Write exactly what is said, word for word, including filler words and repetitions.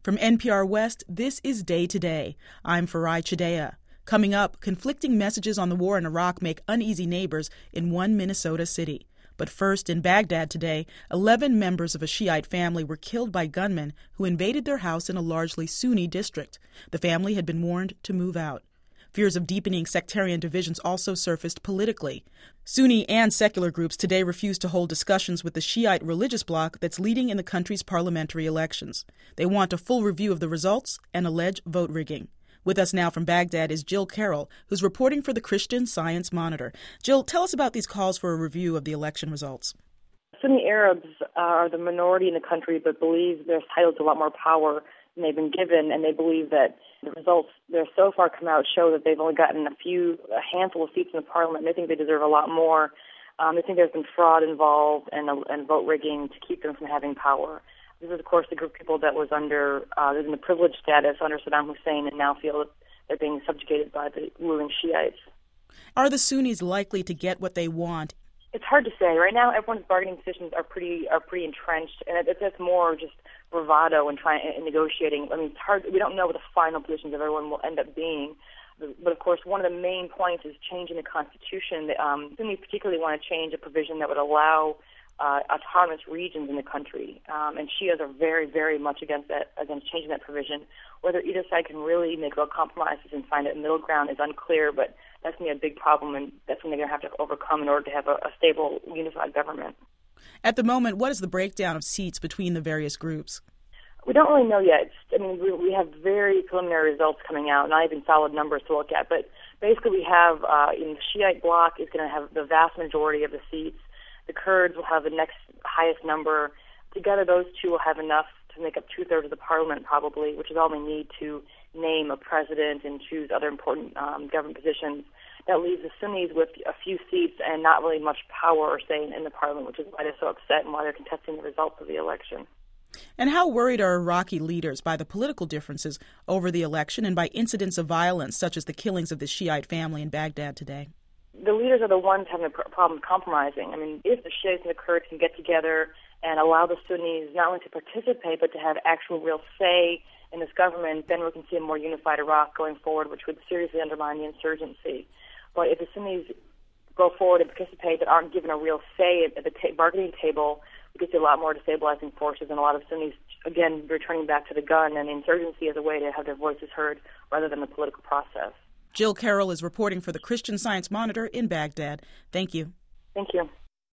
From N P R West, this is Day to Day. I'm Farai Chideya. Coming up, conflicting messages on the war in Iraq make uneasy neighbors in one Minnesota city. But first, in Baghdad today, eleven members of a Shiite family were killed by gunmen who invaded their house in a largely Sunni district. The family had been warned to move out. Fears of deepening sectarian divisions also surfaced politically. Sunni and secular groups today refused to hold discussions with the Shiite religious bloc that's leading in the country's parliamentary elections. They want a full review of the results and allege vote rigging. With us now from Baghdad is Jill Carroll, who's reporting for the Christian Science Monitor. Jill, tell us about these calls for a review of the election results. Sunni Arabs are the minority in the country but believe they're entitled to a lot more power than they've been given, and they believe that the results that have so far come out show that they've only gotten a few, a handful of seats in the parliament. They think they deserve a lot more. Um, they think there's been fraud involved and, and vote rigging to keep them from having power. This is, of course, the group of people that was under, uh, in the privileged status under Saddam Hussein and now feel that they're being subjugated by the ruling Shiites. Are the Sunnis likely to get what they want? It's hard to say. Right now, everyone's bargaining positions are pretty are pretty entrenched, and it's just more just bravado and trying and negotiating. I mean, it's hard. We don't know what the final positions of everyone will end up being. But of course, one of the main points is changing the Constitution. Um, Sunnis particularly want to change a provision that would allow uh, autonomous regions in the country, um, and Shias are very, very much against that, against changing that provision. Whether either side can really make real compromises and find a middle ground is unclear, but that's going to be a big problem, and that's something they're going to have to overcome in order to have a, a stable, unified government. At the moment, what is the breakdown of seats between the various groups? We don't really know yet. It's, I mean, we, we have very preliminary results coming out, not even solid numbers to look at. But basically, we have uh, in the Shiite bloc is going to have the vast majority of the seats. The Kurds will have the next highest number. Together, those two will have enough to make up two-thirds of the parliament, probably, which is all they need to name a president and choose other important um, government positions. That leaves the Sunnis with a few seats and not really much power or say in the parliament, which is why they're so upset and why they're contesting the results of the election. And how worried are Iraqi leaders by the political differences over the election and by incidents of violence, such as the killings of the Shiite family in Baghdad today? The leaders are the ones having a problem compromising. I mean, if the Shiites and the Kurds can get together and allow the Sunnis not only to participate but to have actual real say in this government, then we can see a more unified Iraq going forward, which would seriously undermine the insurgency. But if the Sunnis go forward and participate but aren't given a real say at the ta- bargaining table, we could see a lot more destabilizing forces and a lot of Sunnis, again, returning back to the gun and insurgency as a way to have their voices heard rather than the political process. Jill Carroll is reporting for the Christian Science Monitor in Baghdad. Thank you. Thank you.